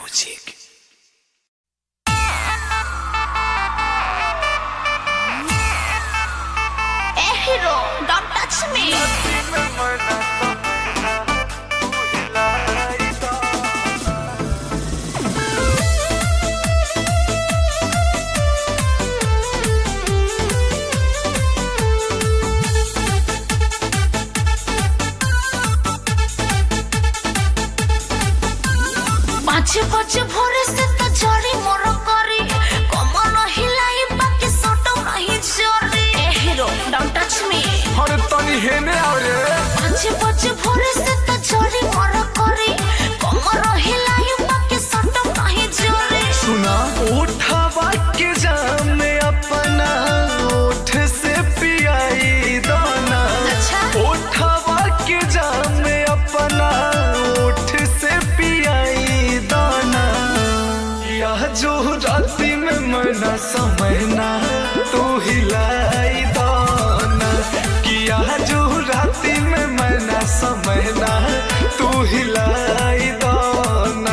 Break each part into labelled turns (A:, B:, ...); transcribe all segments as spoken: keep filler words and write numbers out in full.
A: music.
B: Hey hero, don't touch me. पाँच बजे भोरे से तो जड़ी मोर करी कमर हिलाई बाकी सोटो नहीं जोरी ए हीरो डोंट टच मी
A: अरे तनी हेने आओ रे।
B: पाँच बजे भोरे से तो जड़ी मोर करी कमर हिलाई बाकी सोटो नहीं जोरी
A: सुना उठावा के जाम में अपना ओठ से पियाई दाना।
B: अच्छा
A: उठावा के जाम में अपना ओठ से पियाई दाना। यह जो राती में मना समझना तू हिलाई दाना। किया जो राती में मना समझना तू हिलाई दाना।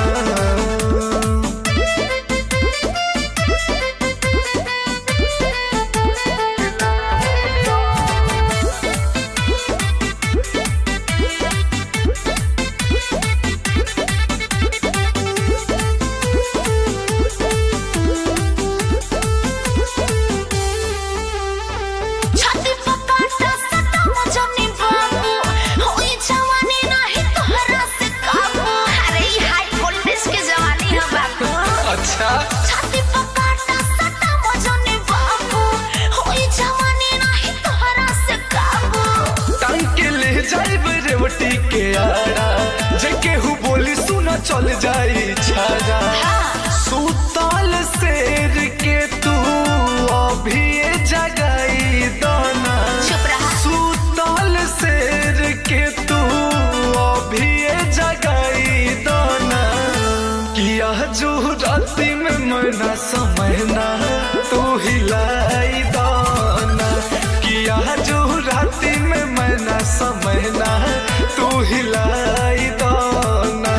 B: छाती पकाटा सटा मजनी बाबू होई जवानी नहीं तोहरा से काबू अरे ई हाई वोल्टेज के जवानी है बाबू
A: अच्छा
B: छाती पकाटा सटा मजनी बाबू होई जवानी नहीं तोहरा से काबू
A: टांग के ले जाइब रेवटी के आड़ा जे केहू बोली सुना चल जाई छाजा। सुताल शेर के तू अभी ये जगाई दाना।
B: चुप रहा
A: सुताल शेर के तू अभी ये जगाई दाना। किया जो राती में मना समझना तू हिलाई दाना। किया जो राती में मना समझना तू हिलाई दाना।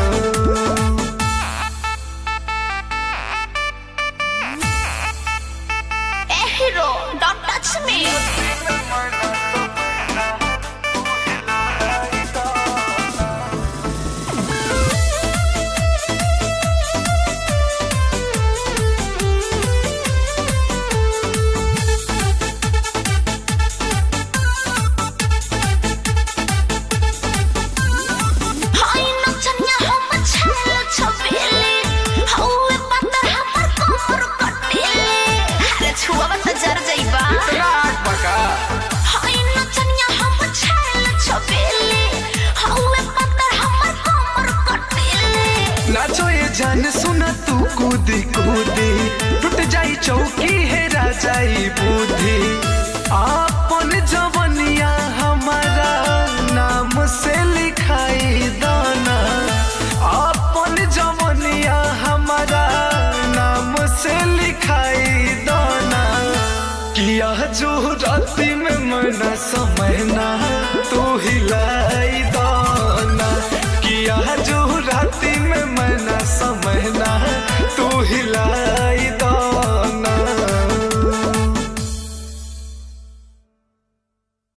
B: ए हीरो डोंट टच मी हाय नचनिया हम छेल छबेले हौवे पत्थर हमर कमर कटेले अरे छुआ मत जर जाइबा
A: राग बका
B: हाय नचनिया हम छेल छबेले हौवे पत्थर हमर कमर कटेले
A: नाचो ये जान सुना तू कूदी कूदी टूट जाई चौकी है राजाई